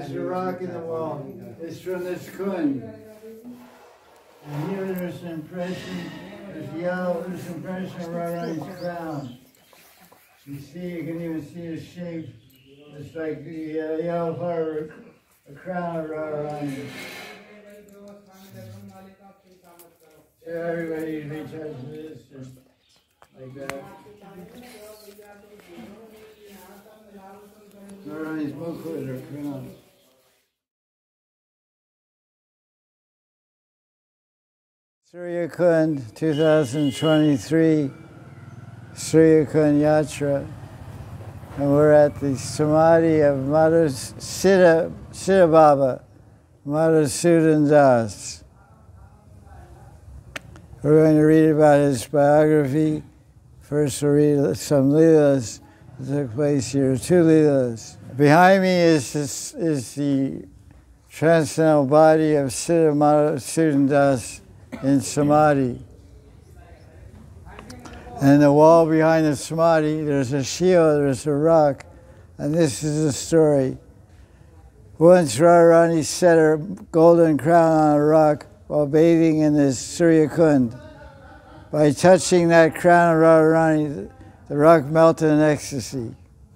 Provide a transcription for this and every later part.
there's a rock in the wall. It's from this Kund. And here there's an impression, there's yellow, there's an impression right on his crown. You can even see the shape. It's like the yellow part of a crown of Radharani. So everybody usually touches this and like that. Radharani's mukha or crown. Surya Kund 2023 Surya Kund Yatra, and we're at the Samadhi of Siddha Baba, Madhusudan Das. We're going to read about his biography. First we'll read some Leelas that took place here, 2 Leelas. Behind me is the transcendental body of Siddha Madhusudan Das in Samadhi. And the wall behind the Samadhi, there's a shield, there's a rock, and this is the story. Once Radharani set her golden crown on a rock while bathing in the Surya Kund. By touching that crown of Radharani, the rock melted in ecstasy.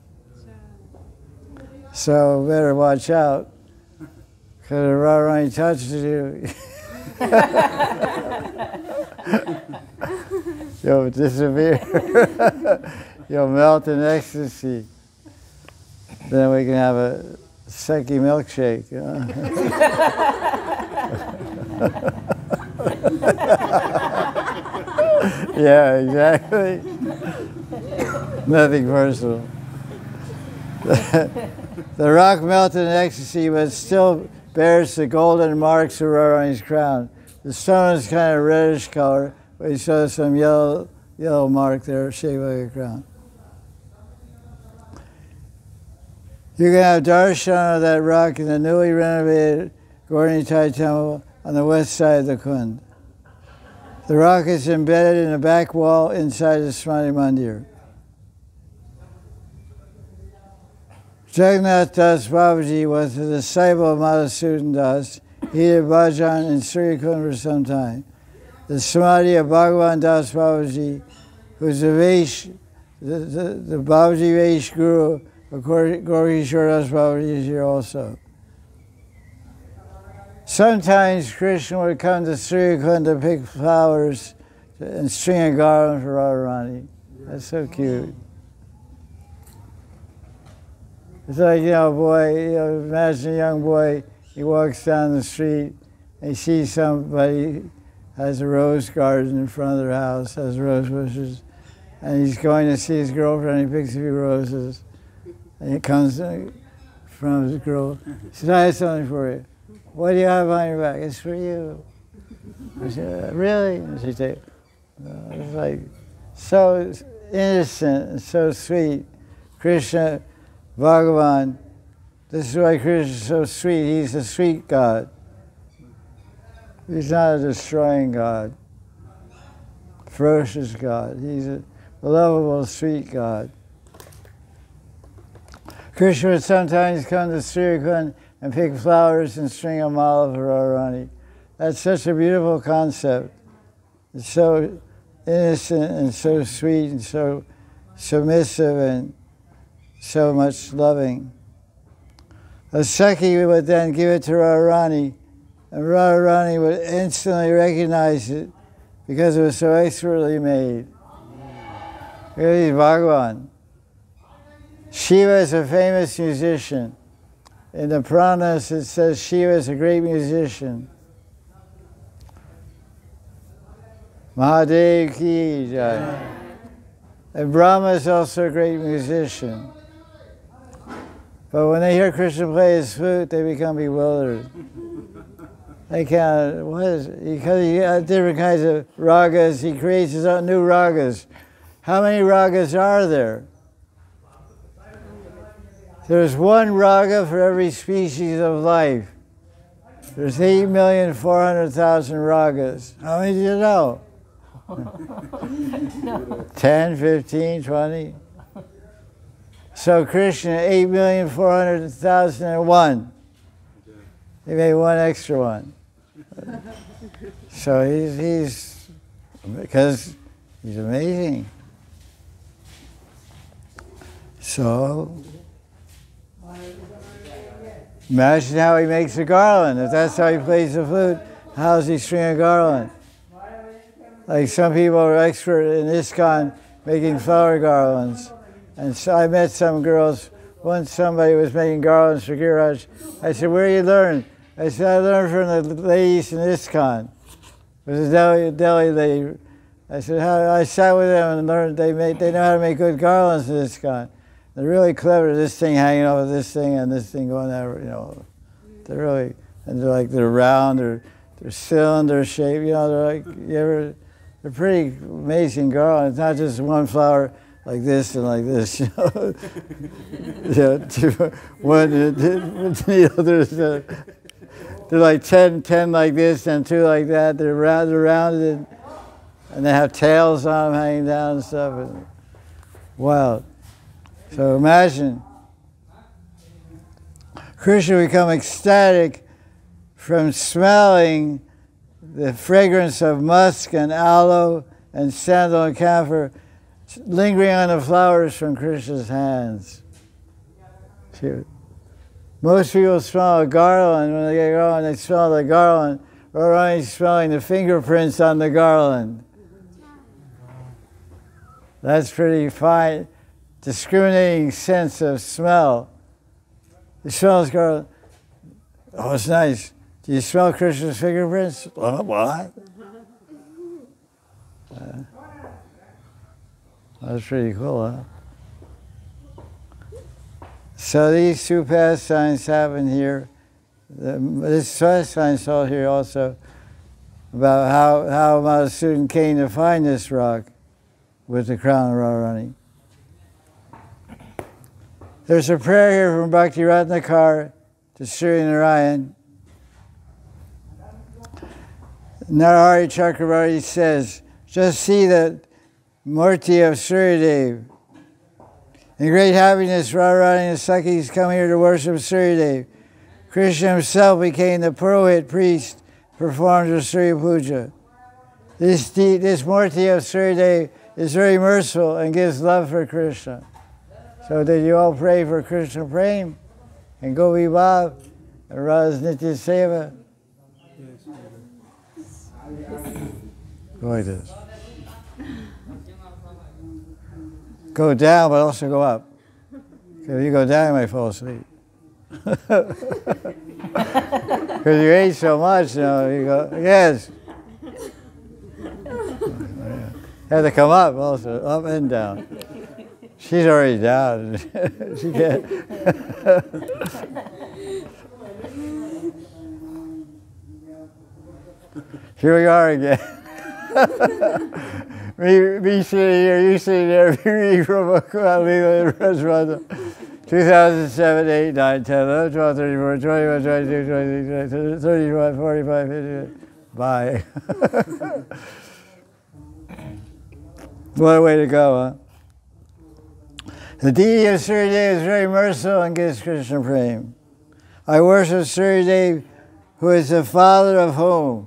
So better watch out, because if Radharani touches you, you'll disappear. You'll melt in ecstasy. Then we can have a Seki milkshake. Yeah, exactly. Nothing personal. The rock melted in ecstasy, but still bears the golden marks of Radharani's crown. The stone is kind of reddish color, but you saw some yellow mark there shaped like a crown. You can have darshan of that rock in the newly renovated Gaura-Nitai temple on the west side of the Kund. The rock is embedded in a back wall inside the Samadhi Mandir. Jagannath Das Babaji was a disciple of Madhusudan Das. He did bhajan in Surya Kund for some time. The Samadhi of Bhagavan Das Babaji, who's the Babaji Vaish Guru of Gaura-Kishore Das Babaji, is here also. Sometimes Krishna would come to Surya Kund to pick flowers and string a garland for Radharani. That's so cute. It's like, imagine a young boy, he walks down the street and he sees somebody has a rose garden in front of their house, has rose bushes, and he's going to see his girlfriend, he picks a few roses, and he comes from his girl, he says, I have something for you. What do you have on your back? It's for you. I said, really? And she said, it's like so innocent and so sweet. Krishna, Bhagavan, this is why Krishna is so sweet. He's a sweet God. He's not a destroying God, ferocious God. He's a lovable, sweet God. Krishna would sometimes come to Surya Kund and pick flowers and string a mala for Radharani. That's such a beautiful concept. It's so innocent and so sweet and so submissive and so much loving. A Seki would then give it to Radharani, and Radharani would instantly recognize it because it was so expertly made. Look at these Bhagavan. Shiva is a famous musician. In the Puranas it says Shiva is a great musician. Mahadev ki jai. And Brahma is also a great musician. But when they hear Krishna play his flute, they become bewildered. They can't, what is it? Because he has different kinds of ragas, he creates his own new ragas. How many ragas are there? There's one raga for every species of life. There's 8,400,000 ragas. How many do you know? 10, 15, 20? So Krishna, 8,400,001. He made one extra one. So he's because he's amazing. So imagine how he makes a garland. If that's how he plays the flute, how does he string a garland? Like some people are expert in ISKCON making flower garlands. And so I met some girls. Once somebody was making garlands for Giriraj. I said, where do you learn? I said, I learned from the ladies in ISKCON. It was a Delhi lady. I said, I sat with them and learned they know how to make good garlands in ISKCON. They're really clever, this thing hanging over this thing and this thing going there, you know. They're really, and they're round, they're cylinder shaped, you know, they're pretty amazing garlands. It's not just one flower like this and like this, you know. They're like 10 like this and 2 like that. They're rounded and they have tails on them hanging down and stuff. And wild. So imagine Krishna become ecstatic from smelling the fragrance of musk and aloe and sandal and camphor lingering on the flowers from Krishna's hands. Most people smell a garland when they get going, they smell the garland, or only smelling the fingerprints on the garland. That's pretty fine. Discriminating sense of smell. You smell this garland. Oh, it's nice. Do you smell Krishna's fingerprints? What? That's pretty cool, huh? So these two pastimes happen here. This pastime is all here also about how Madhusudan came to find this rock with the crown of Radharani. There's a prayer here from Bhakti Ratnakar to Sri Narayan. Narahari Chakravarti says, just see the Murti of Suryadev. In great happiness, Radharani and Sakhis come here to worship Suryadev. Krishna himself became the Purohit priest, performed the Surya Puja. This Murti of Suryadev is very merciful and gives love for Krishna. So did you all pray for Krishna Prem and Gopi Bhav and Radha's Nitya Seva? Go like this. Go down, but also go up. If you go down, you might fall asleep. Because you ate so much, you know, you go, yes. Have to come up also, up and down. She's already down. She can't. Here we are again. me sitting here, you sitting there, reading from a Leela in Restaurant. 2007, 8, 9, 10, 11, 12, 34, 21, 22, 23, 31, 45, 50. Bye. What a way to go, huh? The deity of Suryadev is very merciful and gives Krishna Prem. I worship Suryadev, who is the father of whom?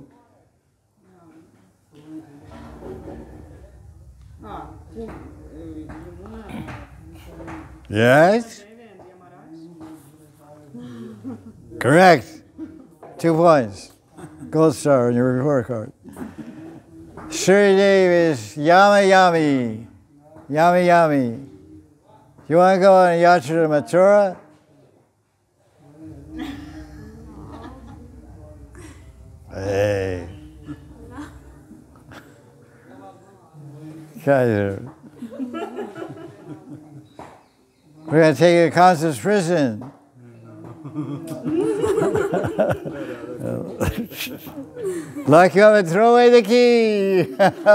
Yes? Correct. 2 points. Gold star on your report card. Suryadev is Yami Yami. Yami Yami. You want to go on a yatra to Mathura? Hey. Kaiser. We're going to take you to Constance prison. Lock you up and throw away the key.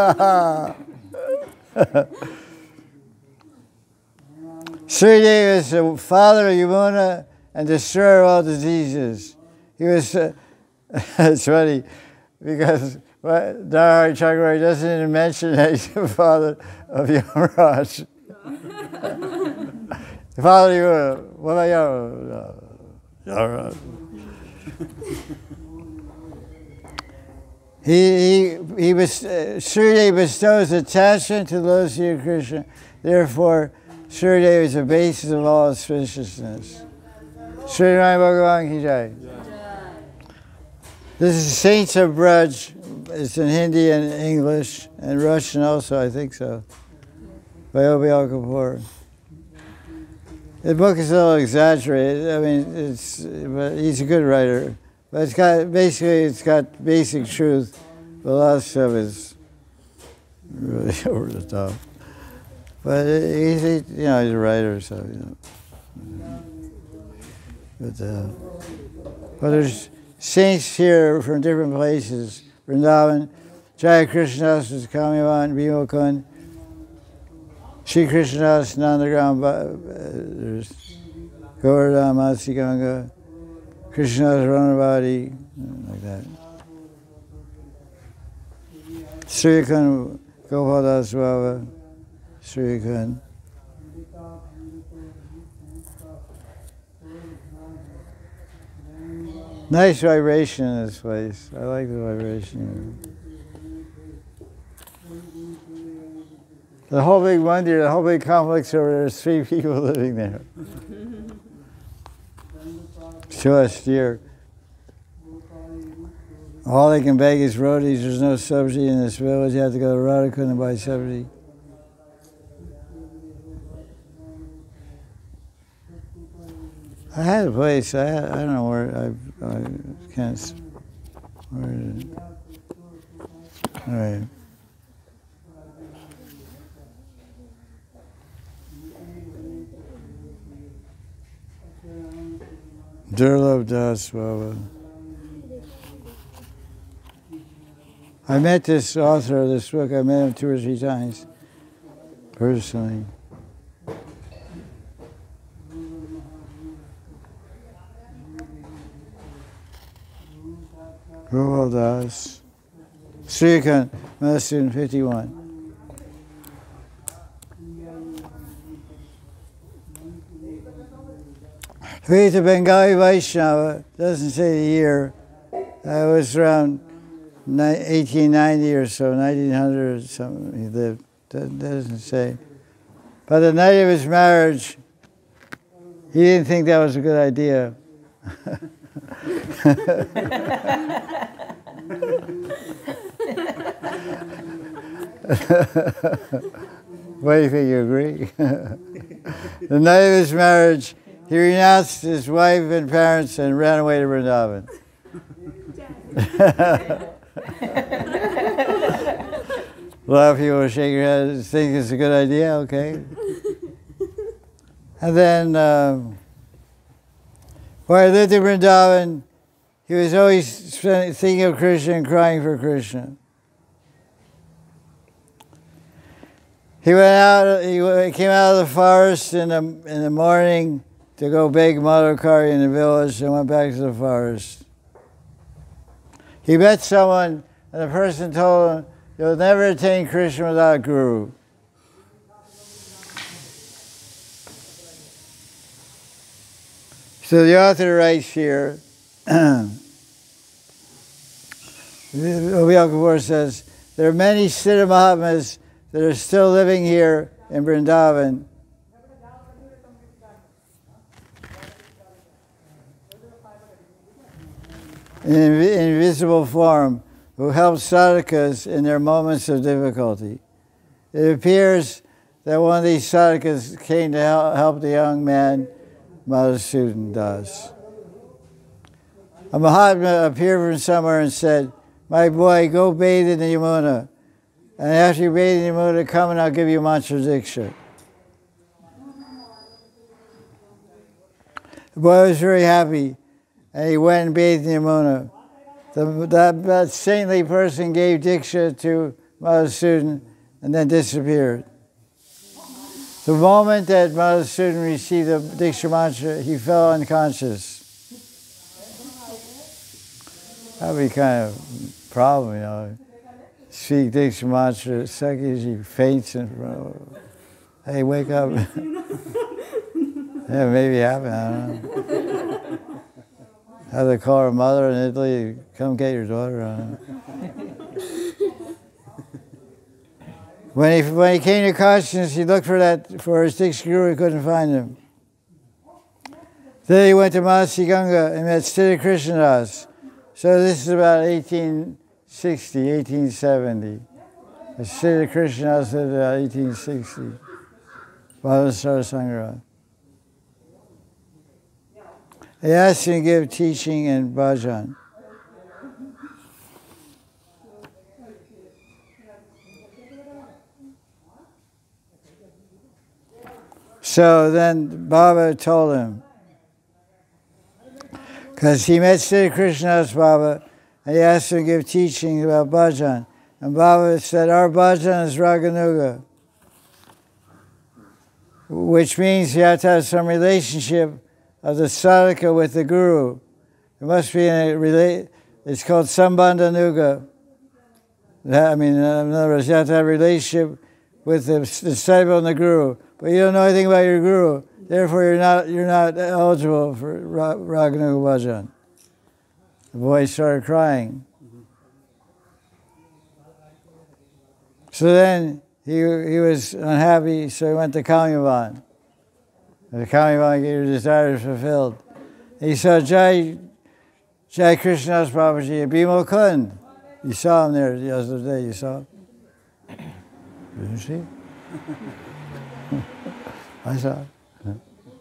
Suryadev is the father of Yamuna and destroyer of all diseases. He was, it's funny, because Narahari Chakravarti doesn't even mention that he's the father of Yamaraj. The father of Yamuna, what about Yamaraj? Sridev bestows attachment to the lotus feet of Krishna. Therefore, Sridev is the basis of all auspiciousness. Sri Ram Bhagavan Ki Jai. This is Saints of Braj. It's in Hindi and English and Russian also, I think so. By Obial Kapoor. The book is a little exaggerated. I mean, but he's a good writer. But it's got basic truth. But a lot of stuff is really over the top. But he's a writer, so But there's saints here from different places. Vrindavan, Jaya Krishnadas is Kamivan, Bhimokund, Shri Krishnadas, Nandagram, there's Govardhan, Matsi Ganga, Krishnadas, Ranavadi, like that. Srikund, Gopaldas Baba, Srikund. Nice vibration in this place. I like the vibration. The whole big mandir, the whole big complex over there, there's 3 people living there. So austere. All they can beg is rotis. There's no subsidy in this village. You have to go to Radhakund and buy subsidy. I had a place. I don't know where. I can't. Where is it? All right. Durlabh Das Baba. I met this author of this book. I met him 2 or 3 times, personally. Gopal Das. Srikund, Student 51. He's a Bengali Vaishnava, doesn't say the year. It was around 1890 or so, 1900 or something he lived. That doesn't say. But the night of his marriage, he didn't think that was a good idea. What do you think, you agree? The night of his marriage, he renounced his wife and parents and ran away to Vrindavan. A lot of people shake their heads, think it's a good idea, okay. And then, while he lived in Vrindavan, he was always thinking of Krishna and crying for Krishna. He came out of the forest in the morning to go beg Madhukari in the village and went back to the forest. He met someone, and the person told him, "You'll never attain Krishna without a guru." So the author writes here, Obial Kapoor says, there are many Siddha Mahatmas that are still living here in Vrindavan. In invisible form, who help sadhakas in their moments of difficulty. It appears that one of these sadhakas came to help the young man, Madhusudan Das. A Mahatma appeared from somewhere and said, "My boy, go bathe in the Yamuna. And after you bathe in the Yamuna, come and I'll give you mantra diksha." The boy was very happy, and he went and bathed in the Yamuna. That saintly person gave diksha to Madhusudan and then disappeared. The moment that Madhusudan received the diksha mantra, he fell unconscious. That would be kind of a problem, Speak diksha mantra, second he faints and hey, wake up. Yeah, maybe happen, I don't know. How they call her mother in Italy, come get your daughter. When he came to consciousness, he looked for his sixth guru, he couldn't find him. Then he went to Masiganga and met Siddha Krishnadas. So this is about 1860, 1870. Siddha Krishnadas lived about 1860. Bhavasara Sangra. He asked him to give teaching in bhajan. So then Baba told him, because he met Siddha Krishnadas Baba, and he asked him to give teaching about bhajan. And Baba said, our bhajan is Raganuga, which means you have to have some relationship of the sadhaka with the guru. It must be it's called Sambandhanuga. I mean, in other words, you have to have a relationship with the disciple and the guru. But you don't know anything about your guru, therefore you're not eligible for Raganuga bhajan. The boy started crying. So then he was unhappy, so he went to Kamyavan. The Kamyavan gave his desires fulfilled. He saw Jai Krishnadas Babaji at Bimal Kund. You saw him there the other day, you saw him? Didn't you see? I saw him.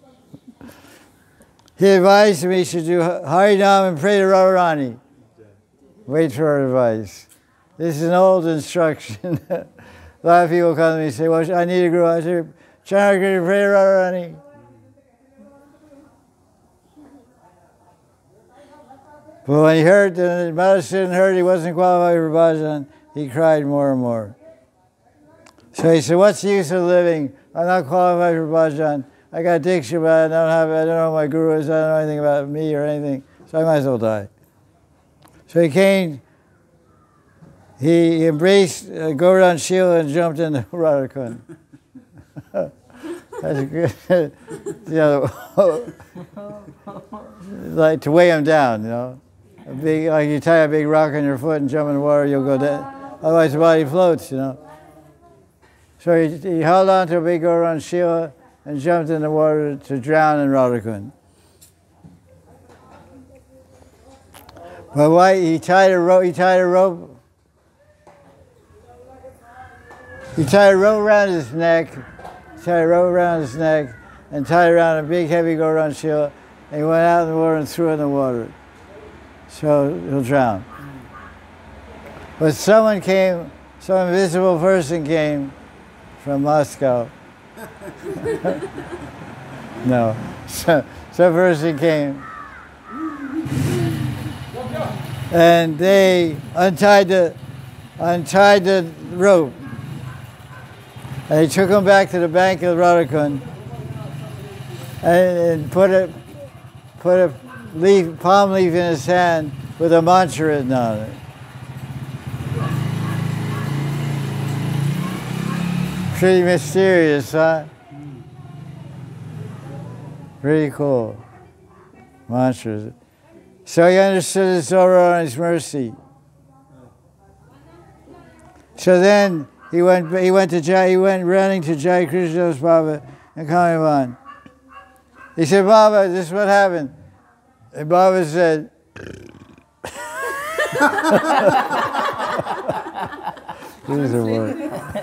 He advised me he should do Harinam and pray to Radharani. Wait for our advice. This is an old instruction. A lot of people come to me and say, well, I need a guru. I say, Chanakya, pray to Radharani. But when he heard, the Madhusudan heard he wasn't qualified for bhajan, he cried more and more. So he said, what's the use of living? I'm not qualified for bhajan. I got diksha, but I don't know who my guru is. I don't know anything about me or anything. So I might as well die. So he came. He embraced Gauranga Shila and jumped into Radhakund. That's good. Like to weigh him down, you know. Like you tie a big rock on your foot and jump in the water, you'll go down. Otherwise the body floats, you know. So he held on to a big Gauranga Shila and jumped in the water to drown in Radhakund. But why? He tied a rope. He tied a rope around his neck, and tied it around a big heavy Gauranga Shila, and he went out in the water and threw it in the water. So he'll drown. But some invisible person came from Moscow. No, some person came, and they untied the rope. And he took him back to the bank of Radhakund and put a palm leaf in his hand with a mantra written on it. Pretty mysterious, huh? Pretty cool. Mantras. So he understood it's over on his mercy. So then he went running to Jai Krishnadas Baba and Kamyavan. He said, Baba, this is what happened. And Baba said, these are words.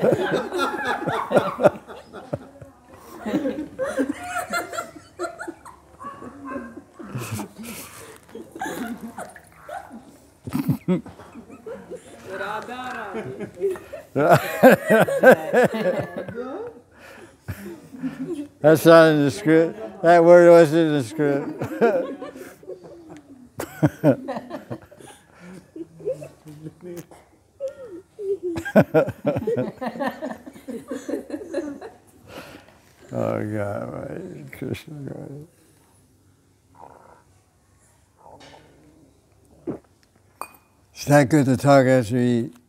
That's not in the script. That word wasn't in the script. Oh God, right. Krishna, right. It's not good to talk after you eat.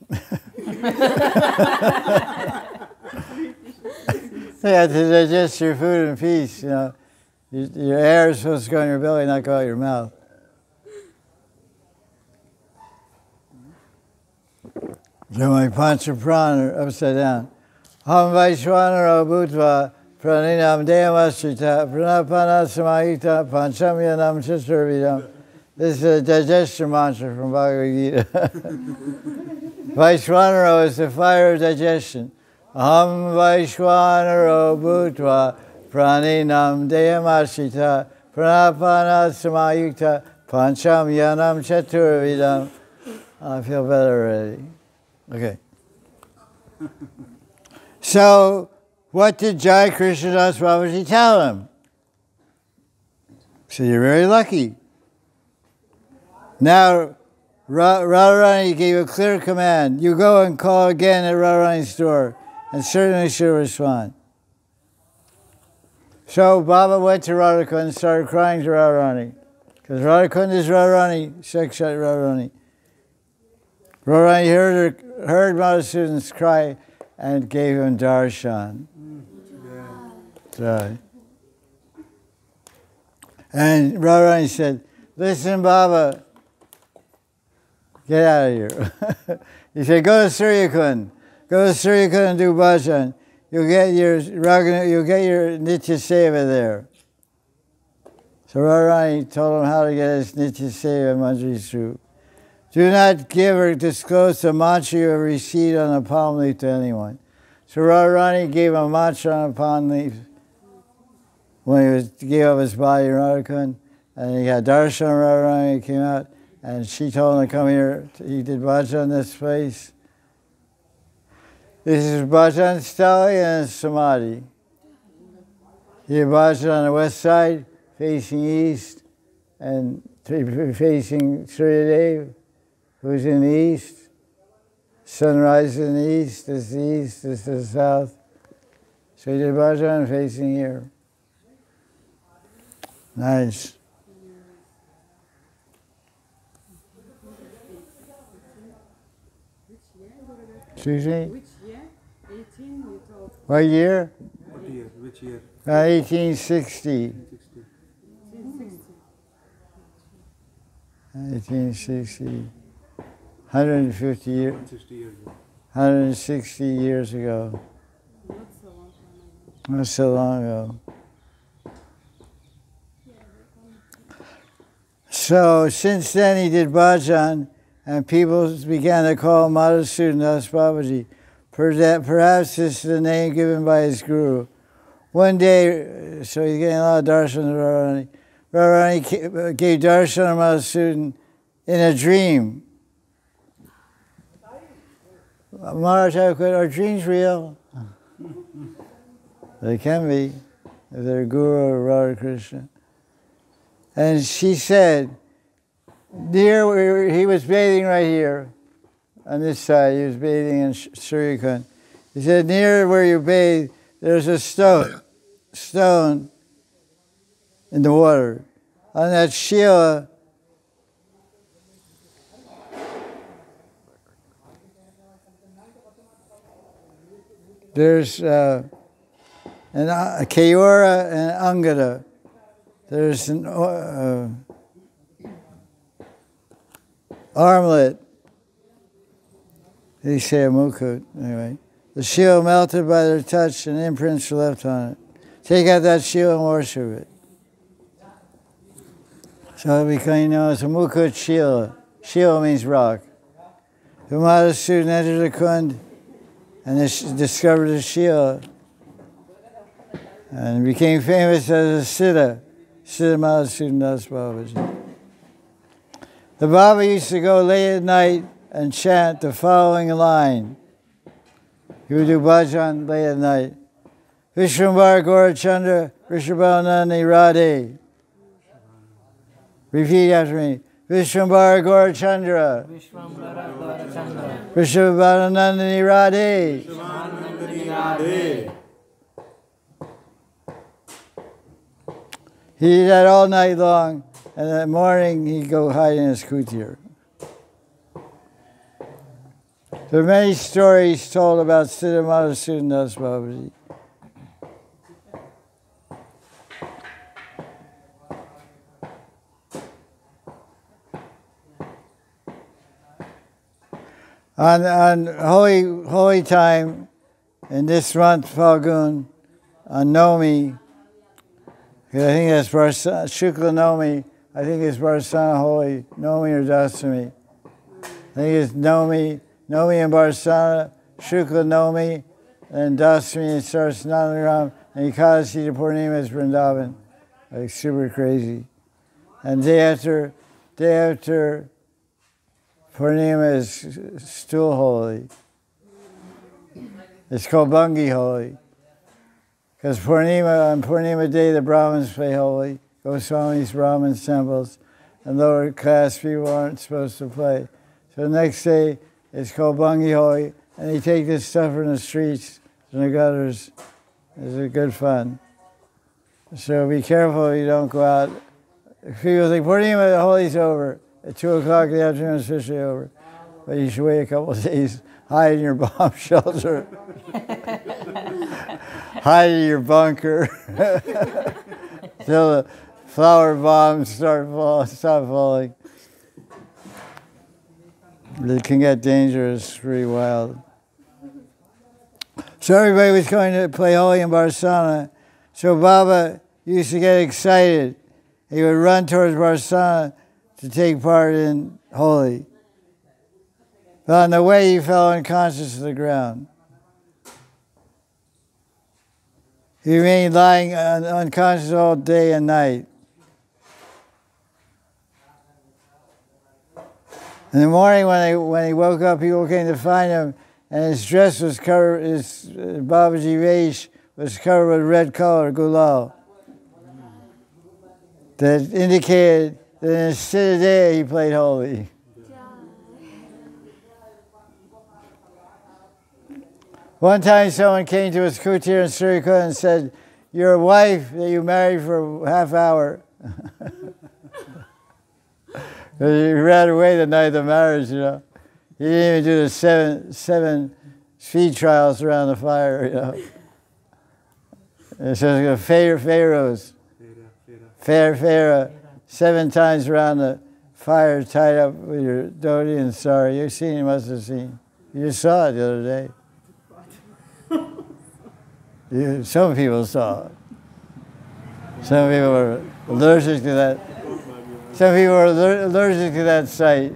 You have to digest your food in peace, you know. Your air is supposed to go in your belly, not go out your mouth. So my Panchaprana upside down. Ham Vaishwanara Bhutva Praninam Deyamasrita Pranapana Samayita Panchamyanam Chaturvidam. This is a digestion mantra from Bhagavad Gita. Vaishwanara is the fire of digestion. Aham Vaishwanara Bhutva Praninam Deyamasrita Pranapana Samayukta Pancham Yanam Chaturvidam. I feel better already. Okay. So, what did Jai Krishnadas Babaji tell him? So you're very lucky. Now, Radharani gave a clear command. You go and call again at Radharani's door, and certainly she'll respond. So Baba went to Radhakund and started crying to Radharani. Because Radhakund is Radharani, Sakshat Radharani. Radharani heard Madhusudan's cry and gave him darshan. Right. And Radharani said, listen, Baba, get out of here. He said, go to Suryakund. Go to Suryakund and do bhajan. You'll get your Nitya Seva there. So Radharani told him how to get his Nitya Seva Manjari Sroop. Do not give or disclose the mantra you have received on a palm leaf to anyone. So Radharani gave him a mantra on a palm leaf when he gave up his body in Radhakund, and he had darshan of Radharani, came out, and she told him to come here. He did bhajan in this place. This is bhajan stali and samadhi. He did bhajan on the west side, facing east, and facing Suryadev, who's in the east. Sunrise in the east, this is the east, this is the south. So he did bhajan facing here. Nice. Excuse me? Which year? 18 you told. What year? What year? Which year? 1860. 1860. 1860. 150 years. 160 years ago. 160 years ago. Not so long time ago. Not so long ago. So since then he did bhajan, and people began to call Madhusudan Das Babaji. Perhaps this is the name given by his guru. One day, so he's getting a lot of darshan of Radharani. Radharani gave darshan of Madhusudan in a dream. Maharaj, are dreams real? They can be, if they're Guru or Radha Krishna. And she said, near where he was bathing right here, on this side, he was bathing in Suryakund. He said, near where you bathe, there's a stone in the water. On that Shila, there's a Kayura and Angada. There's an armlet. They say a mukut, anyway. The shield melted by their touch and imprints were left on it. Take out that shield and worship it. So it became known as a mukut shila. Shila means rock. The Madhusudan entered the kund and discovered the shila and became famous as a Siddha. Siddha Madhusudan Das Babaji. The Baba used to go late at night and chant the following line. He would do bhajan late at night. Vishwambar Gaurachandra Rishabhanani Radhe. Repeat after me. Vishwambar Gaurachandra Rishabhanani Radhe. He did that all night long, and in the morning he'd go hide in his kutir. There are many stories told about Siddha Madhusudan Das Babaji. On holy time, in this month, Falgun, on Nomi, I think that's Shukla Nomi, I think it's Barsana Holy, Nomi or Dasami. I think it's Nomi and Barsana, Shukla Nomi, and Dasami, it starts Nanaram, and Ekadasi to Purnima is Vrindavan. Like super crazy. And day after Purnima is still holy. It's called Bungi Holy. Because on Purnima day, the Brahmins play holy. Goswamis, Brahmins, temples, and lower class people aren't supposed to play. So the next day, it's called Bungi Holy, and they take this stuff from the streets and the gutters. It's a good fun. So be careful you don't go out. People think Purnima, the Holy's over. At 2 o'clock in the afternoon, it's officially over. But you should wait a couple of days, hide in your bomb shelter, hide in your bunker, till the flower bombs stop falling. It can get dangerous, pretty wild. So everybody was going to play holy in Barsana. So Baba used to get excited. He would run towards Barsana to take part in holy. But on the way, he fell unconscious to the ground. He remained lying unconscious all day and night. In the morning, when he woke up, people came to find him, and his dress was covered, his Babaji Vesh was covered with red color, gulal, that indicated that in his Siddha he played holy. One time someone came to his kutir in Surikut and said, "Your wife that you married for a half hour." He ran away the night of the marriage, you know. He didn't even do the seven speed trials around the fire, you know. It says pharaohs. Pharaoh, 7 times around the fire tied up with your dhoti and sari. You've seen, you must have seen. You saw it the other day. Some people saw it. Some people were allergic to that. Some people are allergic to that sight.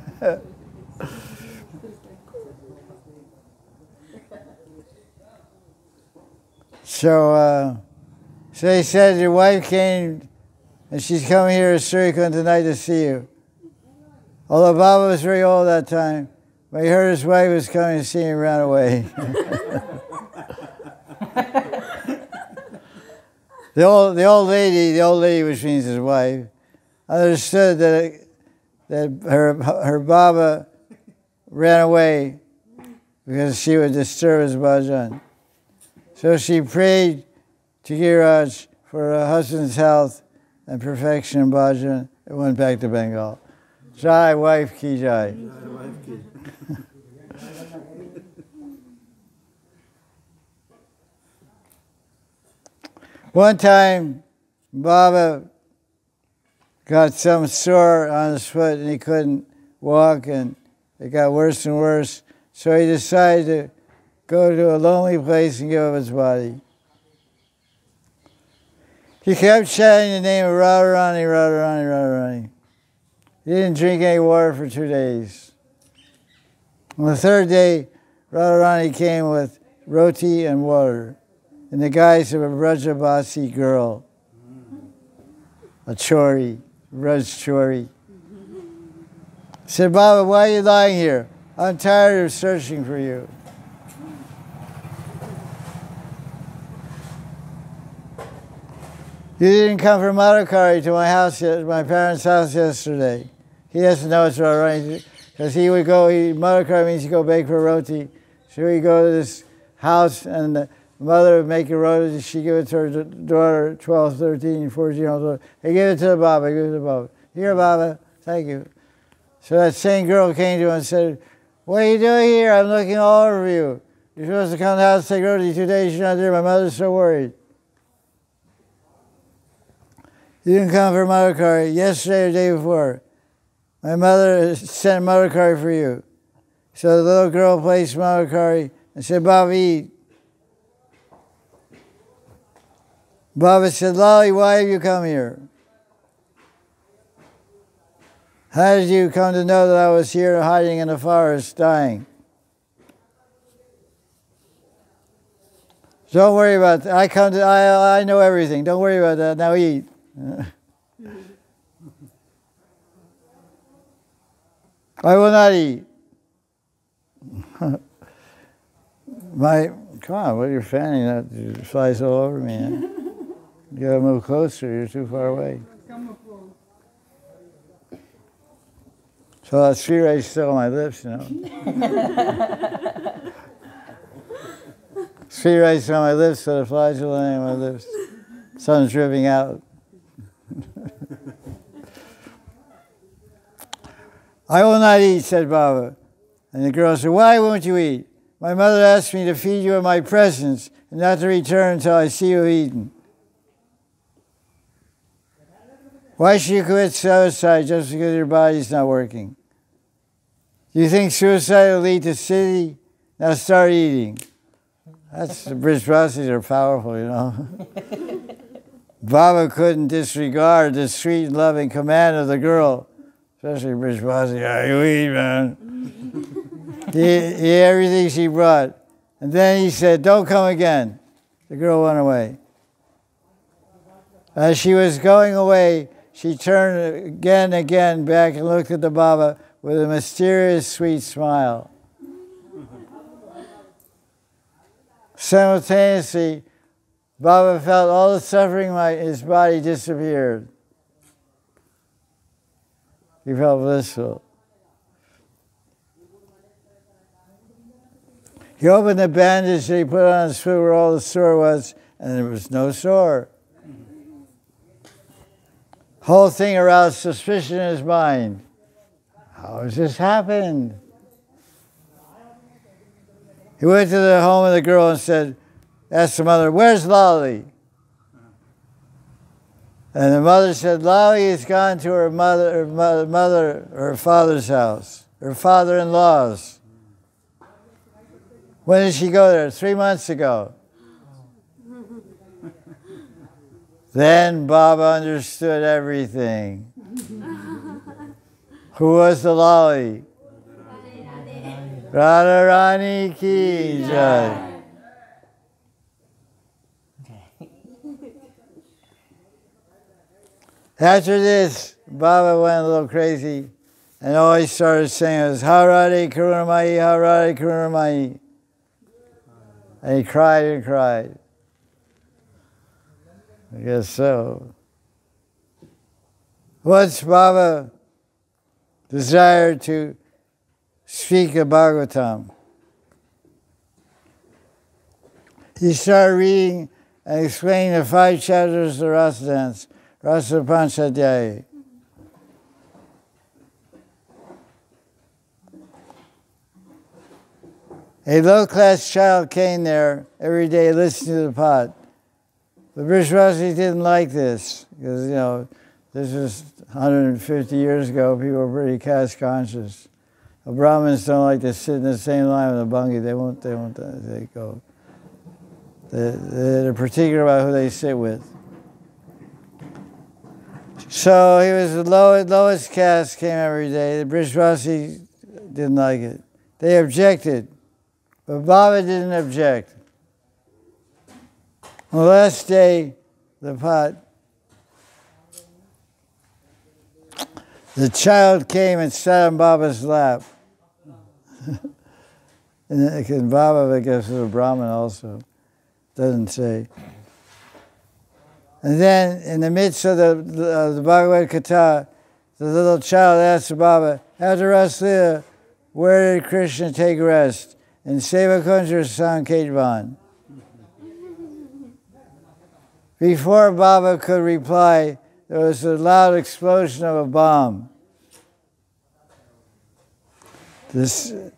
So they said your wife came, and she's coming here to Surikund tonight to see you. Although Baba was very old that time, when he heard his wife was coming to see him, he ran away. The old lady, which means his wife, understood that her Baba ran away because she would disturb his bhajan. So she prayed to Giriraj for her husband's health and perfection in bhajan and went back to Bengal. Jai, wife ki jai. One time, Baba got some sore on his foot and he couldn't walk, and it got worse and worse. So he decided to go to a lonely place and give up his body. He kept chanting the name of Radharani, Radharani, Radharani. He didn't drink any water for 2 days. On the 3rd day, Radharani came with roti and water in the guise of a Brajabasi girl, a chori, Braj chori. Said, "Baba, why are you lying here? I'm tired of searching for you." "You didn't come from Madhukari to my house, my parents' house yesterday." He doesn't know it's Radharani, because he would go, Madhukari means you go bake for roti. So he'd go to this house, and the mother would make a roti, she'd give it to her daughter, 12, 13, 14 years old. They give it to the Baba, give it to the Baba. "Here, Baba, thank you." So that same girl came to him and said, "What are you doing here? I'm looking all over you. You're supposed to come to the house, take roti 2 days, you're not there. My mother's so worried." "You didn't come for Madhukari yesterday or the day before. My mother sent Madhukari for you." So the little girl placed Mahakari and said, Baba, eat. Baba said, Lali, why have you come here? How did you come to know that I was here hiding in the forest, dying? Don't worry about that. I know everything. Don't worry about that. Now eat. I will not eat. Come on, what are you fanning? That flies all over me. Huh? You gotta move closer. You're too far away. So that sweet rice is still on my lips, you know. Sweet rice on my lips, so the flies are landing on my lips. Sun's dripping out. I will not eat, said Baba. And the girl said, why won't you eat? My mother asked me to feed you in my presence and not to return until I see you eaten. Why should you commit suicide just because your body's not working? Do you think suicide will lead to city? Now start eating. That's the Brijvasis are powerful, you know. Baba couldn't disregard the sweet and loving command of the girl, especially Brijvasi. You eat, man. He ate everything she brought. And then he said, don't come again. The girl went away. As she was going away, she turned again and again back and looked at the Baba with a mysterious, sweet smile. Simultaneously, Baba felt all the suffering in his body disappeared. He felt blissful. He opened the bandage that he put on his foot where all the sore was, and there was no sore. Whole thing aroused suspicion in his mind. How has this happened? He went to the home of the girl and asked the mother, where's Lali? And the mother said, Lali has gone to her father's house, her father-in-law's. When did she go there? 3 months ago. Then Baba understood everything. Who was the Lali? Radharani ki jai. After this, Baba went a little crazy and always started saying it was Harade Karunamayi, Harade Karunamayi. And he cried and cried. I guess so. Once Baba desired to speak of Bhagavatam, he started reading and explaining the 5 chapters of the Rasa dance, Rasa Panchadhyaya. A low-class child came there every day listening to the pot. The Brijvasis didn't like this because, you know, this was 150 years ago. People were pretty caste conscious. The Brahmins don't like to sit in the same line with the Bungi. They go. They're particular about who they sit with. So he was the lowest caste, came every day. The Brijvasis didn't like it. They objected. But Baba didn't object. On the last day, the child came and sat on Baba's lap. And Baba, I guess, was a Brahmin also. Doesn't say. And then, in the midst of the Bhagavad Gita, the little child asked the Baba, after Raslila, where did Krishna take rest? In Sevakunja Sanketvan. Before Baba could reply, there was a loud explosion of a bomb. The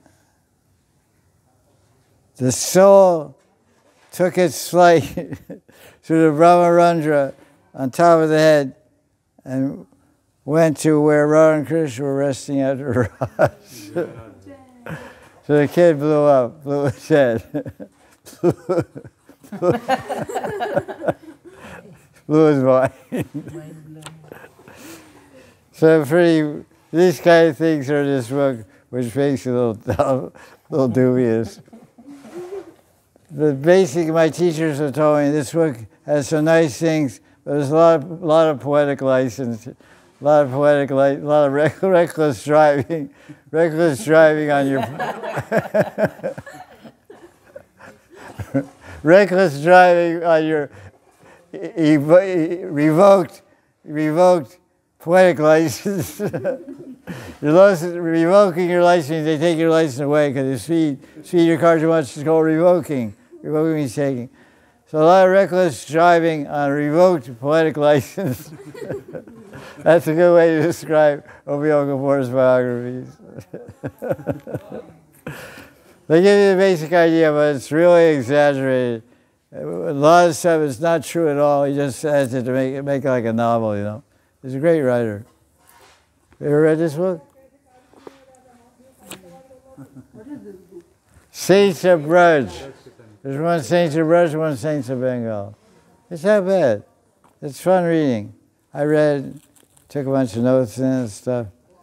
soul took its flight through the Brahmarandra on top of the head and went to where Radha and Krishna were resting at the Raj. So the kid blew his head. blew his mind. So these kind of things are in this book, which makes it a little dubious. But basically, my teachers have told me this book has some nice things, but there's a lot of poetic license, a lot of reckless driving on your reckless driving on your revoked poetic license. Revoking your license, they take your license away because you speed your car too much. It's called revoking. Revoking means taking. So a lot of reckless driving on a revoked poetic license. That's a good way to describe Obiel Kapoor's biographies. They give you the basic idea, but it's really exaggerated. A lot of stuff is not true at all. He just adds it to make it like a novel, you know. He's a great writer. You ever read this book? Saints of Braj. There's one Saints of Braj, one Saints of Bengal. It's not bad. It's fun reading. I read, took a bunch of notes in and stuff.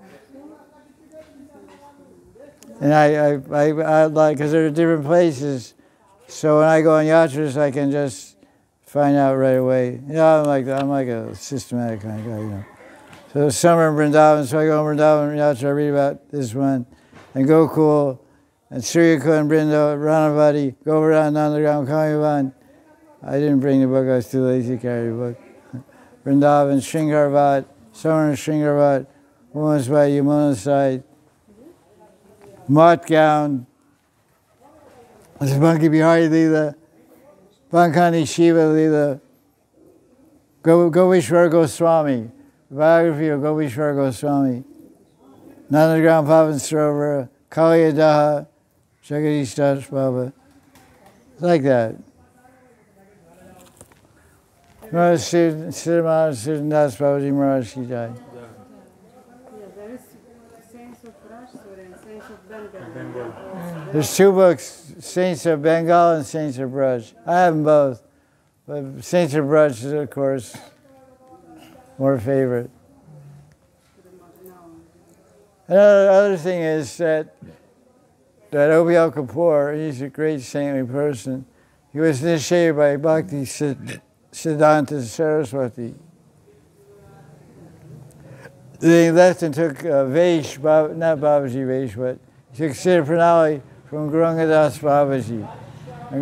And I like, because there are different places, so when I go on yatras, I can just find out right away. You know, I'm like a systematic kind of guy, you know. So summer in Vrindavan, so I go in Vrindavan yatra, I read about this one, and Gokul, and Suryakund, Brindo, Ranavati, Govardhan, Nandagram, Kamivan. I didn't bring the book, I was too lazy to carry the book. Vrindavan, Shringarvat, summer in Shringarvat, women's by Yamuna side, Mat Gown, Banki Bihari Leela, Bankani Shiva Leela, Govishwar Goswami, biography of Govishwar Goswami, Nandagram Pavan Sarovar, Kaliyadaha, Jagadish Das Baba. It's like that. Maharaj Siddhanath Das Babaji Maharaj Ki Jai. Yeah, there is Saints of Rajsur and Saints of Bengal. There's two books, Saints of Bengal and Saints of Braj. I have them both, but Saints of Braj is, of course, more favorite. Another thing is that Obiel Kapoor, he's a great saintly person. He was initiated by Bhakti Siddhanta Saraswati. Then he left and took Vaish, not Babaji Vaish, but he took Siddha Pranali from Gaurangadas Babaji. And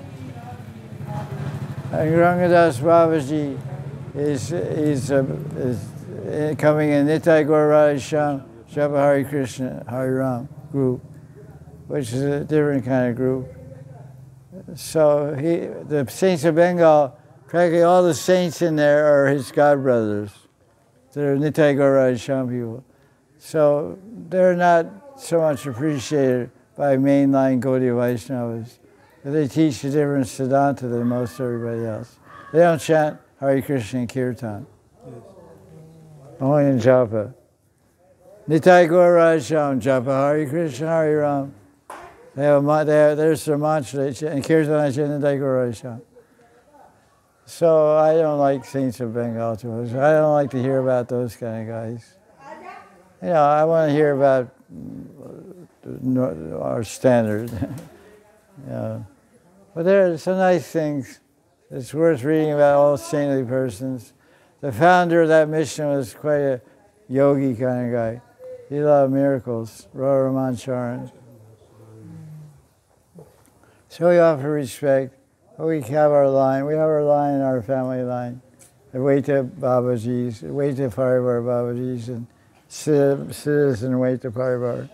Gaurangadas Babaji is coming in Nitai Gaur Radha Shyam Japa Hare Krishna Hare Ram group, which is a different kind of group. So the Saints of Bengal, practically all the saints in there are his godbrothers. They're Nitai Gaur Radha Shyam people. So they're not so much appreciated by mainline Gaudiya Vaishnavas. But they teach a different Siddhanta than most everybody else. They don't chant Hare Krishna and Kirtan. Yes. Only in Japa. Nitai Gaur Radha Shyam Japa Hare Krishna Hare Ram. There's their mantra, and Kirtan Nitai Gaur Radha Shyam. So I don't like Saints of Bengal too much. I don't like to hear about those kind of guys. You know, I want to hear about our standard. Yeah. But there are some nice things. It's worth reading about all saintly persons. The founder of that mission was quite a yogi kind of guy. He did a lot of miracles, Rara Ramancharan. So we offer respect. We have our line. We have our line in our family line. The Vaita Babajis, Vaita Parivar Babajis, and Citizen Vaita Parivar.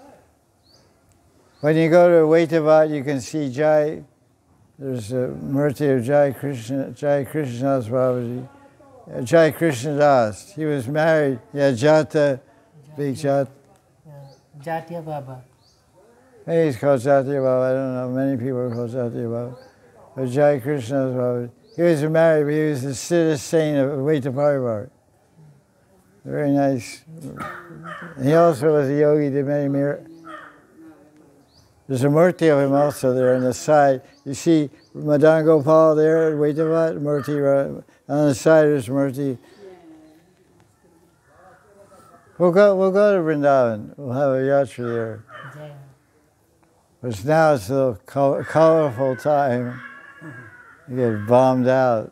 When you go to Vaitavat, you can see Jai. There's a Murti of Jai Krishnadas Babaji. Jai Krishnadas. He was married. Yeah, Jata, big Jat. Jatiya Baba. Maybe he's called Jatiya Baba. I don't know. Many people are called Jatiya Baba. But Jai Krishnadas Babaji. He was married, but he was the Siddha saint of Vaita Parivar. Very nice. He also was a yogi, did many miracles. There's a murti of him also there on the side. You see Madan Gopal there, Vaidyavat, murti, on the side there's murti. We'll go to Vrindavan. We'll have a yatra there. Jai. But now it's a little colorful time. You get bombed out.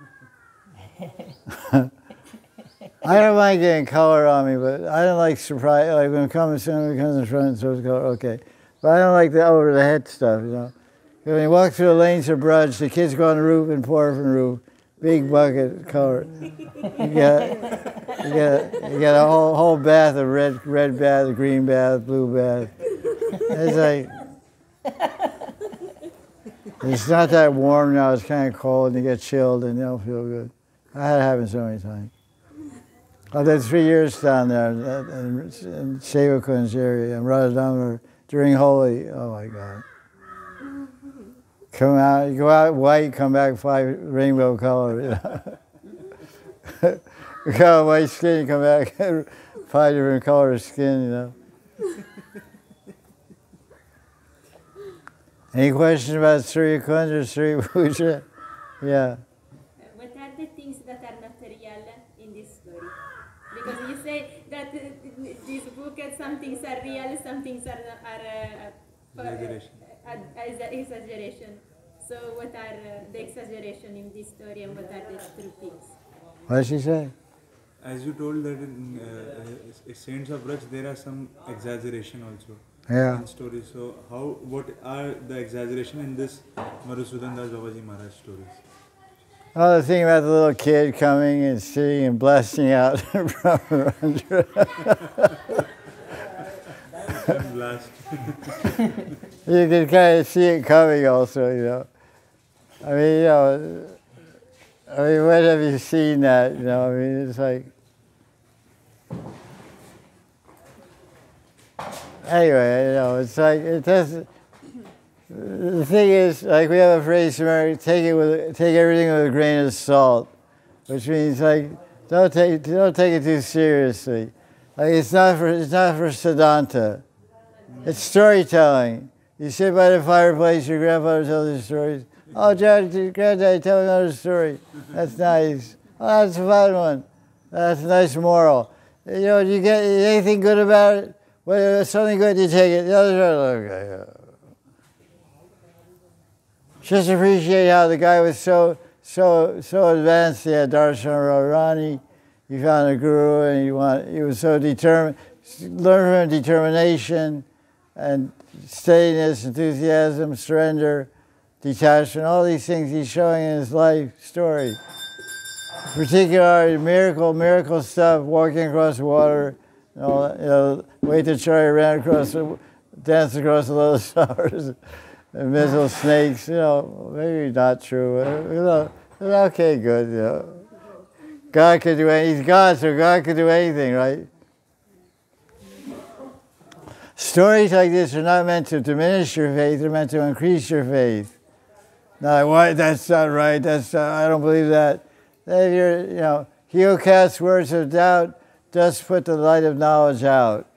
I don't mind getting color on me, but I don't like surprise. Like when somebody comes in front and throws color, okay. But I don't like the over the head stuff, you know. When you walk through the lanes of Braj, the kids go on the roof and pour from the roof. Big bucket of color. You get a whole bath of red bath, green bath, blue bath. It's like, it's not that warm now, it's kind of cold and you get chilled and you don't feel good. I had it happen so many times. I did 3 years down there in Seva Kunj area, in Radha during Holi. Oh my God. Come out, you go out white, come back 5 rainbow color. You know? You go out white skin, you come back 5 different colors of skin, you know. Any questions about Surya Kunj or Surya Puja? Yeah. What are the things that are material in this story? Because you say that this book, some things are real, some things are Exaggeration. exaggeration. So what are the exaggeration in this story and what are the true things? What did she say? As you told that in Saints of Braj, there are some exaggeration also Yeah. in stories. So what are the exaggeration in this Madhusudan Das Babaji Maharaj stories? Oh, the thing about the little kid coming and sitting and blasting out from Brahmarandra. Blast. You can kind of see it coming also, you know. I mean, you know, when have you seen that, you know? I mean, it's like... Anyway, you know, it's like, it doesn't... The thing is, like we have a phrase in America, take everything with a grain of salt, which means like, don't take it too seriously. Like it's not for Siddhanta. It's storytelling. You sit by the fireplace, your grandfather tells you stories. Oh, Granddaddy, tell me another story. That's nice. Oh, that's a fun one. That's a nice moral. You know, you get anything good about it? When there's something good, you take it. The other okay. Just appreciate how the guy was so advanced. He had Darshan Rani. He found a guru, and he was so determined. Learn from him determination and steadiness, enthusiasm, surrender, detachment. All these things he's showing in his life story. Particularly miracle stuff. Walking across the water. You know, Vaitacharya ran across, danced across the lotus flowers. And missile snakes, you know, maybe not true. You know, okay, good, you know. God can do anything. He's God, so God can do anything, right? Stories like this are not meant to diminish your faith, they're meant to increase your faith. Now, why? That's not right, I don't believe that. If you're, you know, he who casts words of doubt does put the light of knowledge out.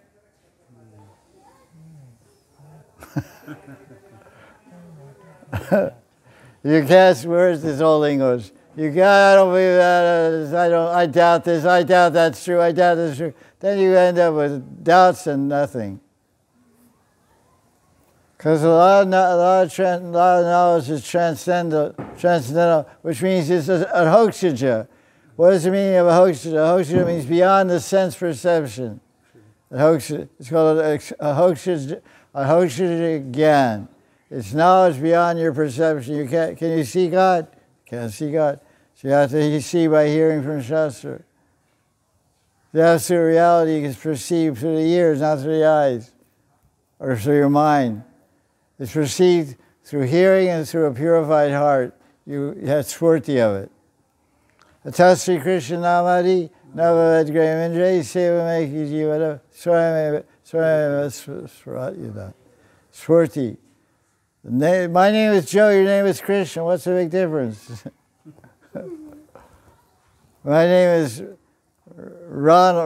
You cast words, it's old English. I don't believe that, I doubt this, I doubt that's true, I doubt that's true. Then you end up with doubts and nothing. Because a lot of knowledge is transcendental, which means it's a hokshaja. What is the meaning of a hokshaja? A hokshaja means beyond the sense perception. It's called a hokshaja gyan. It's knowledge beyond your perception. Can you see God? Can't see God. So you have to see by hearing from Shastra. The absolute reality is perceived through the ears, not through the eyes, or through your mind. It's perceived through hearing and through a purified heart. You have sphurti of it. Atasri Krishna Namadi, Navad Graham Seva Meki Jivada, Swayam Sphurti. My name is Joe, your name is Krishna. What's the big difference? My name is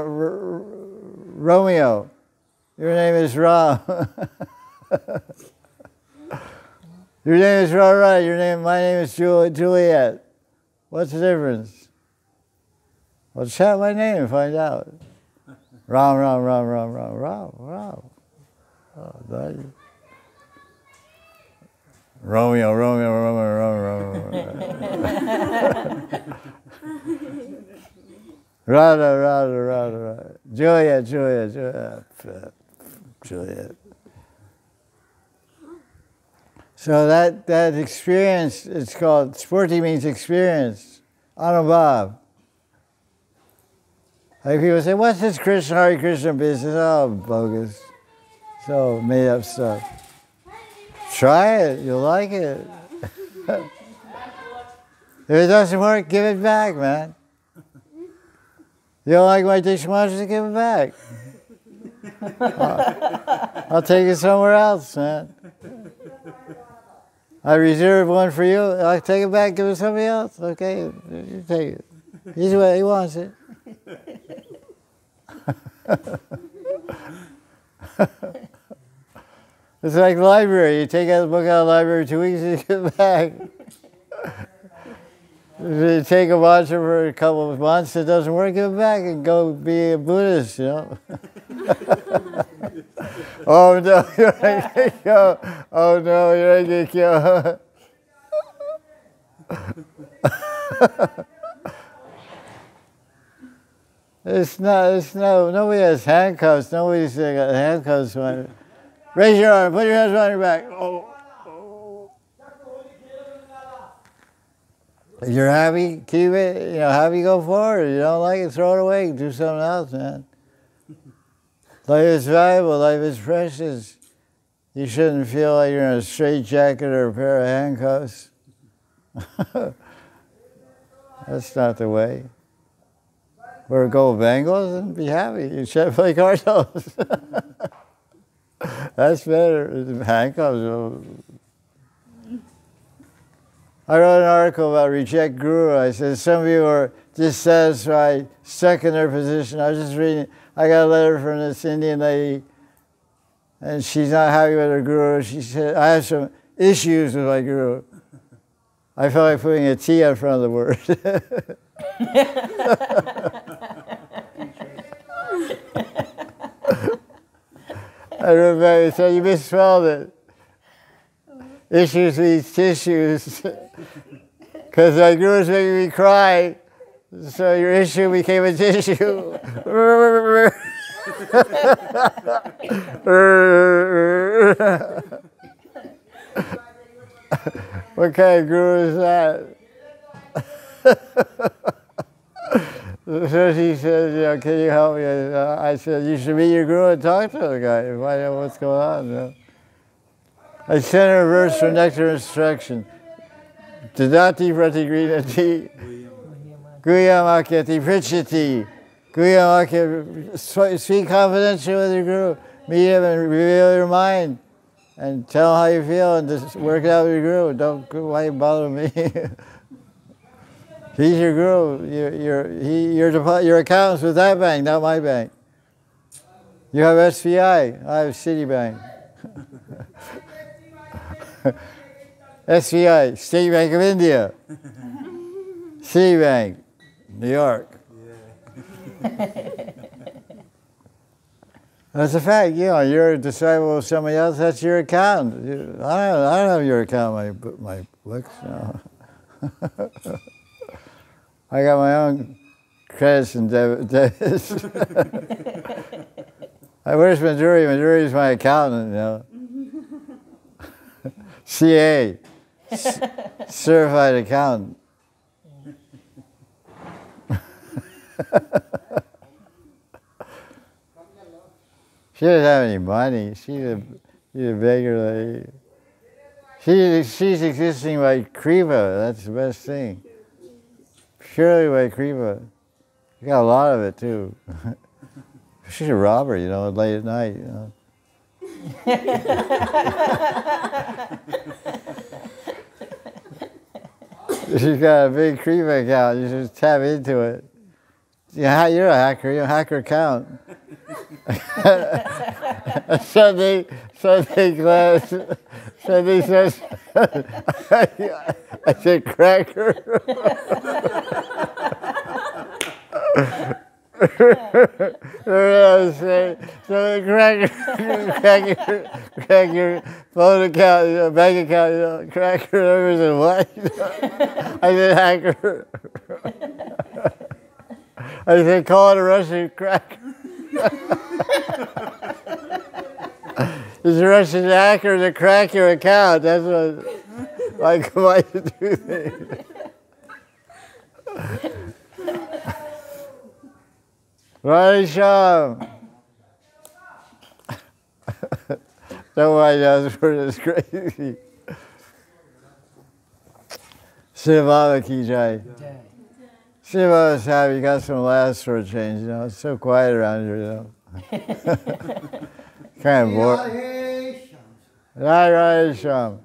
Romeo. Your name is Ram. Your name is Radharani. My name is Juliet. What's the difference? Well, chat my name and find out. Ram. Oh, Romeo. Radha. Juliet. So that experience, it's called, Spurti means experience. Anubhav. Like people say, what's this Hare Krishna business? Oh, bogus. So made up stuff. Try it, you'll like it. If it doesn't work, give it back, man. You don't like my dishwasher, give it back. I'll take it somewhere else, man. I reserve one for you. I'll take it back, give it to somebody else. Okay, you take it. He's the way he wants it. It's like the library. You take out the book out of the library 2 weeks and you give it back. If you take a mantra for a couple of months, it doesn't work, give it back and go be a Buddhist, you know. Oh no, you're not gonna go. Oh no, you're not gonna go. Nobody has handcuffs. Nobody's got handcuffs on. Raise your arm, put your hands behind your back. Oh. If you're happy, keep it, happy, go forward. If you don't like it, throw it away, do something else, man. Life is valuable, life is precious. You shouldn't feel like you're in a straitjacket or a pair of handcuffs. That's not the way. Wear gold bangles and be happy. You should play cards. That's better. Handcuffs. I wrote an article about reject guru. I said some of you are dissatisfied, stuck in their position. I was just reading. I got a letter from this Indian lady, and she's not happy with her guru. She said, I have some issues with my guru. I felt like putting a T in front of the word. I wrote back and said, you misspelled it. Issues means tissues. Because my guru's making me cry. So your issue became a tissue. What kind of guru is that? So she said, can you help me? I said, you should meet your guru and talk to the guy and find out what's going on. I sent her a verse from Nectar Instruction. Tadati pratigrinati, guyamakati prichati, guyamakati, speak confidentially with your guru, meet him and reveal your mind, and tell him how you feel, and just work it out with your guru. Why you bother me? He's your guru. Your accountant's with that bank, not my bank. You have SBI, I have Citibank. SBI, State Bank of India. Citibank, New York. Yeah. That's a fact. You're a disciple of somebody else. That's your account. I don't have your account. My books. No. I got my own credits and debits. Where's Madhuri? Madhuri is my accountant. CA, certified accountant. She doesn't have any money. She's a beggar lady. She's existing by kripa. That's the best thing. Purely by kripa. You got a lot of it too. She's a robber, late at night. She's got a big kripa account. You should tap into it. Yeah, you're a hacker. You're a hacker account. Sunday class. Sunday says. I said cracker. So cracker, phone account, bank account, cracker, I said, what? I said hacker. I said, call it a Russian cracker. It's a Russian hacker to crack your account. That's what, like, why you do things. Right, Sham. Nobody knows where this crazy. Shiva ki jai. Jai. Shiva is happy. You got some laughs for a change. You know, it's so quiet around here. You know, kind of bored. Right, Sham.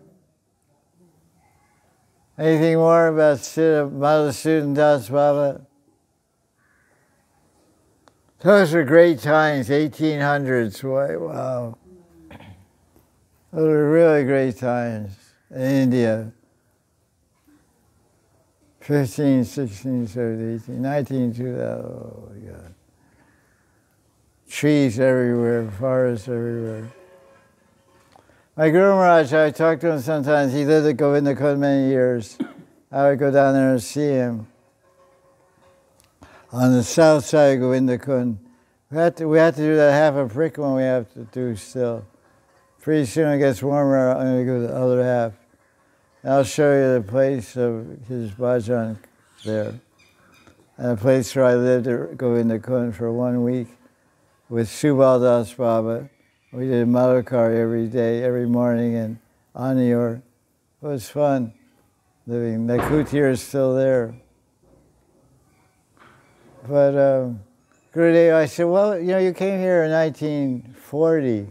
Anything more about Madhusudan Das Baba? Those were great times, 1800s. Wow. Those were really great times in India. 15, 16, 17, 18, 19, 2000. Oh, my God. Trees everywhere, forests everywhere. My Guru Maharaj, I talked to him sometimes. He lived at Govinda Kund many years. I would go down there and see him. On the south side of Govinda Kund. We have to do that half a parikramā we have to do still. Pretty soon it gets warmer, I'm going to go to the other half. And I'll show you the place of his bhajan there. And the place where I lived at Govinda Kund for 1 week with Subal Das Baba. We did Madhukar every day, every morning in Aniur. It was fun living. The kutir is still there. But Gurudev, I said, well, you know, you came here in 1940.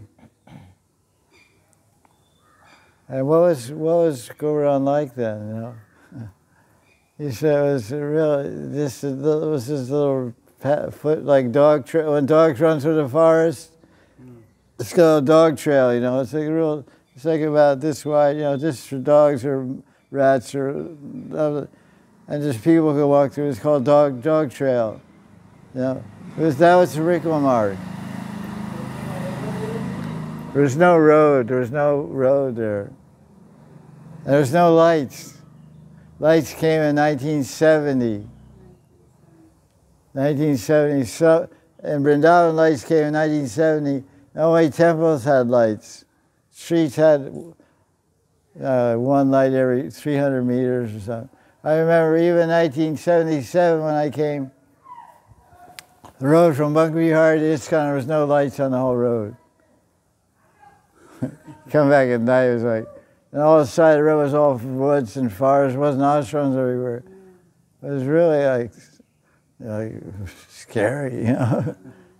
And what was Govardhan like then, you know? He said it was really, this was this little foot, like dog trail. When dogs run through the forest, it's got a dog trail, you know. It's like it's like about this wide, you know, just for dogs or rats or, and just people could walk through. It's called dog trail. You know, that was the parikramā mark. There was no road. There was no road there. And there was no lights. Lights came in 1970. 1970. So, and Vrindavan lights came in 1970. Only temples had lights. Streets had one light every 300 meters or something. I remember even 1977 when I came, the road from Bangvihar to ISKCON, there was no lights on the whole road. Come back at night, it was like, and all the side of the road was all woods and forests, there wasn't ashrams everywhere. It was really like scary, you know.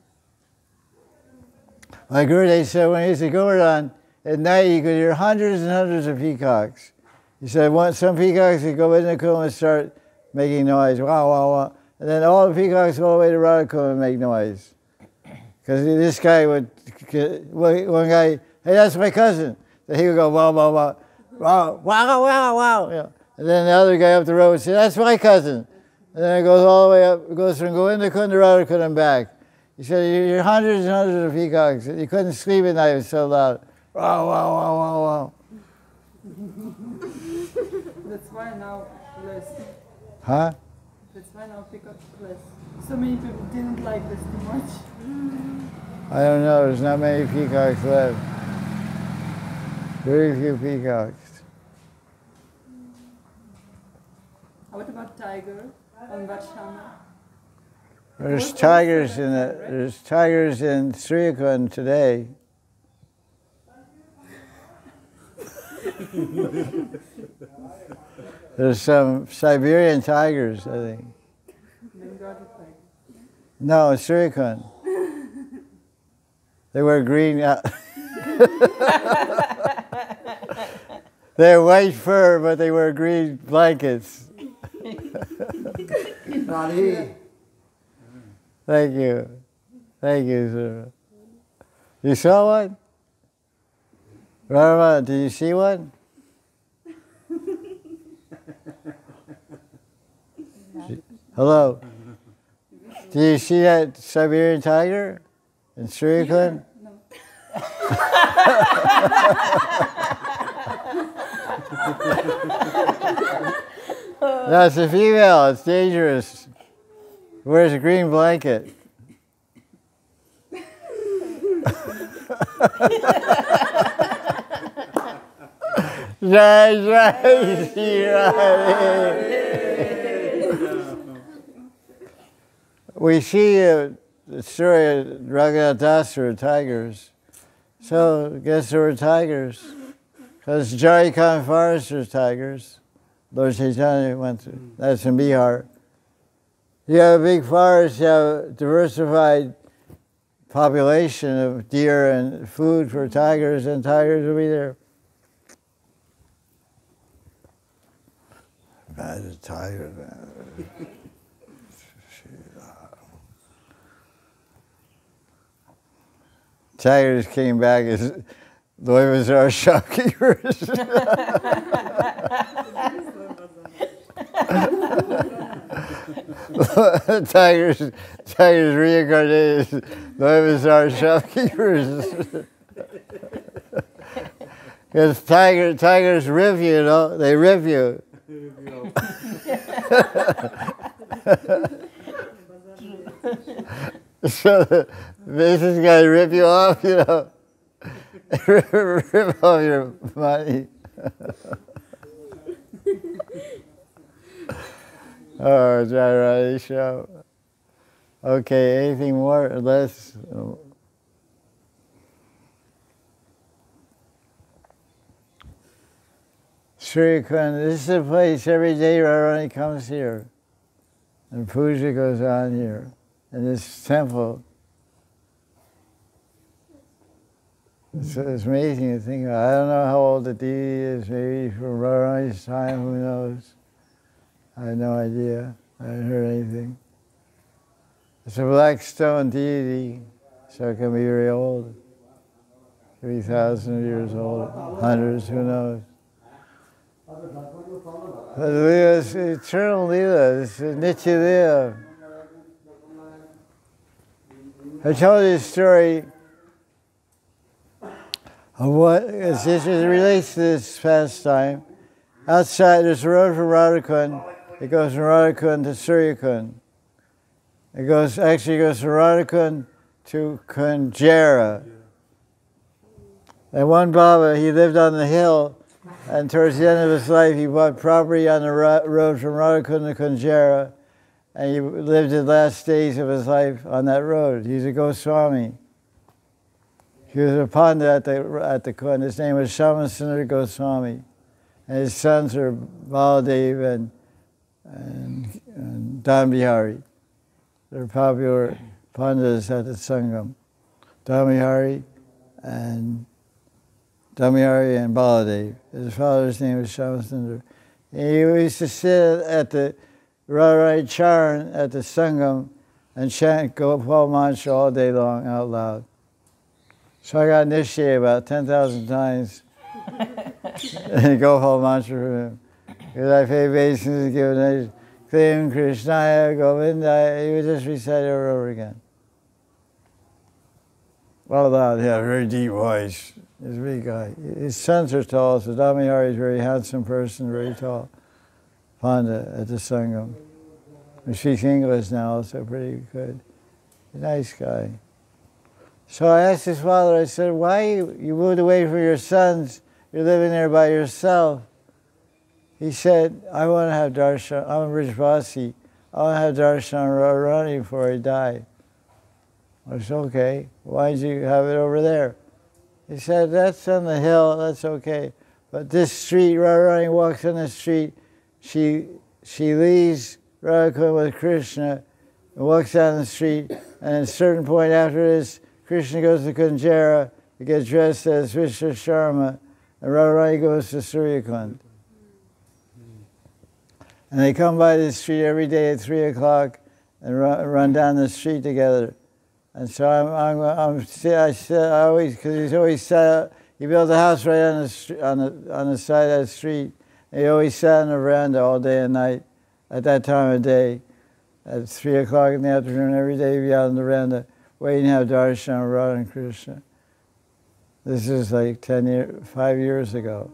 My Gurudev said when he used to go around, at night you could hear hundreds and hundreds of peacocks. He said some peacocks would go in the Kumbh and start making noise, wow, wow, wow. And then all the peacocks go all the way to Radhakund and make noise. Because this guy would, one guy, hey, that's my cousin. So he would go, wow, wow, wow, wow, wow, wow, wow. You know. And then the other guy up the road would say, that's my cousin. And then it goes all the way up, it goes from Govinda Kund to Radhakund and back. He said, you hear hundreds and hundreds of peacocks. You couldn't sleep at night, it was so loud. Wow, wow, wow, wow, wow. That's why now less. Huh? That's why now peacocks less. So many people didn't like this too much. I don't know, there's not many peacocks left. Very few peacocks. What about tiger on Varshana? There's tigers in Sriakund today. There's some Siberian tigers, I think. Bengali tiger. No, it's Sriakund. They wear green. They're white fur, but they wear green blankets. Thank you. Thank you, sir. You saw one? Rama, did you see one? Hello. Do you see that Siberian tiger in Srikund? No. That's a female. It's dangerous. Wears a green blanket. Jai Jai Shri Radhe. We see the story of Raghunath Das were tigers. So I guess there were tigers. Because Jharkhand forest there's tigers. Lord Chaitanya went to. That's in Bihar. You have a big forest, you have a diversified population of deer and food for tigers, and tigers will be there. Bad as tigers, man. Tigers came back as Loy Bazaar shopkeepers. Tigers reincarnated as Loy Bazaar shopkeepers. Because tigers rip you, they rip you. So this guy rip you off, rip off your money. Oh, Jai Radhe show. Okay, anything more or less? Srikund, this is a place every day Radharani comes here. And puja goes on here. In this temple. It's amazing to think about. I don't know how old the deity is, maybe from Radharani's time, who knows? I have no idea. I haven't heard anything. It's a black stone deity, so it can be very old. 3,000 years old, hundreds, who knows? But Leela is eternal Leela, it's Nitya Leela. I told you a story of what, it relates to this pastime. Outside, there's a road from Radhakund. It goes from Radhakund to Suryakund. It goes from Radhakund to Kunjara. And one Baba, he lived on the hill, and towards the end of his life, he bought property on the road from Radhakund to Kunjara, and he lived the last days of his life on that road. He's a Goswami. He was a Pandit at the Kund. His name was Shyamasundar Goswami. And his sons are Baladev and Dambihari. They're popular Pandits at the Sangam. Dambihari and Baladev. His father's name was Shyamasundar. He used to sit at the Radharani Charan at the Sangam and chant Gopal mantra all day long out loud. So I got initiated about 10,000 times in Gopal mantra from him. Because I pay obeisance, give an Klim Krishnaya Govindaya, he would just recite it over and over again. Well loud, yeah, very deep voice. He's a big guy. His sons are tall, so Damihari is a very handsome person, very tall. Panda at the Sangam. He speaks English now, also pretty good. A nice guy. So I asked his father, I said, why you moved away from your sons? You're living there by yourself. He said, I want to have darshan. I'm a Brijvasi. I want to have darshan Radharani before I die. I said, okay. Why did you have it over there? He said, that's on the hill, that's okay. But this street, Radharani walks on the street, she leaves Radhakund with Krishna and walks down the street, and at a certain point after this, Krishna goes to Kunjara to get dressed as Vishnu Sharma, and Radharani goes to Suryakund. And they come by this street every day at 3 o'clock and run down the street together. And so I always, because he's always sat, he built a house right on the side of the street. And he always sat on the veranda all day and night at that time of day. at 3 o'clock in the afternoon every day, be on the veranda waiting to have darshan of Radha and Krishna. This is like 5 years ago.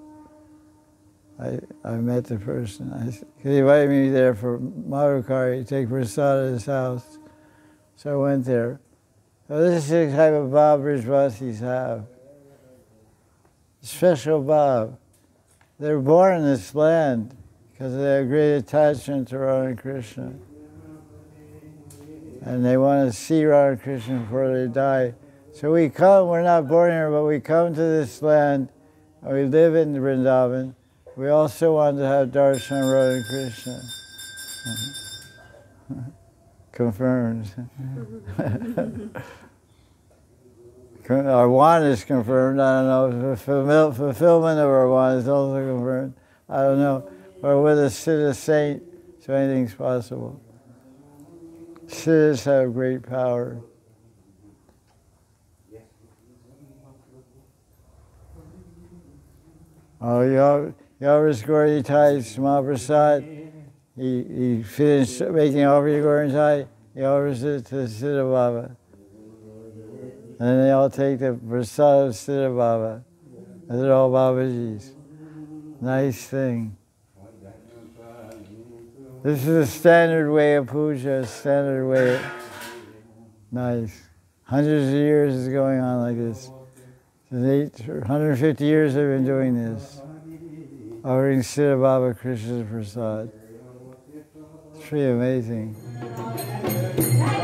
I met the person. He invited me there for Madhukari, take prasad at his house. So I went there. So this is the type of bhav Brijvasis have. Special bhav. They're born in this land because they have great attachment to Radha and Krishna. And they want to see Radha and Krishna before they die. So we come, we're not born here, but we come to this land, and we live in Vrindavan. We also want to have darshan of Radha and Krishna. Confirmed. Our want is confirmed. I don't know. Fulfillment of our want is also confirmed. I don't know. But with a Siddha saint, so anything's possible. Siddhas have great power. Oh, Yava's Gauritai Mahaprasad, he finished making offering to Gauritai, he offers it to Siddha Baba. And then they all take the prasad of Siddha Baba. And they're all Babaji's. Nice thing. This is a standard way of puja, standard way. Nice. Hundreds of years is going on like this. 150 years they've been doing this. Offering Siddha Baba Krishna's prasad. It's pretty amazing.